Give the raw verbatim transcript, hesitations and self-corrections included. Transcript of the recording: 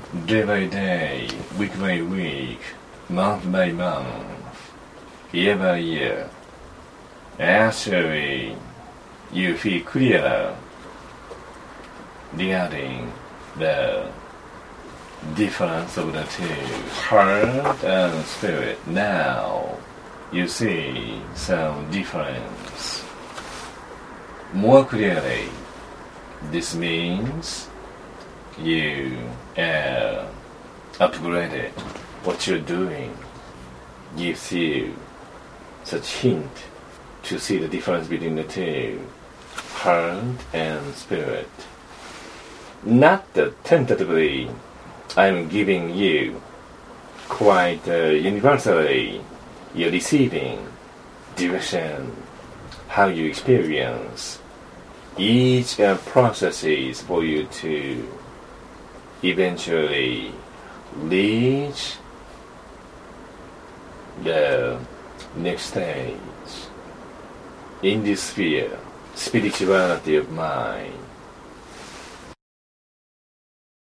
day by day, week by week, month by month, year by year, actually you feel clearer regarding the difference of the two, heart and spirit. Now you see some difference more clearly. This means you are upgraded. What you're doing gives you such hint to see the difference between the two, heart and spirit. Not that tentatively I'm giving you, quite uh, universally you're receiving direction, how you experience. Each uh, processes for you to eventually reach the next stage in this sphere, spirituality of mind.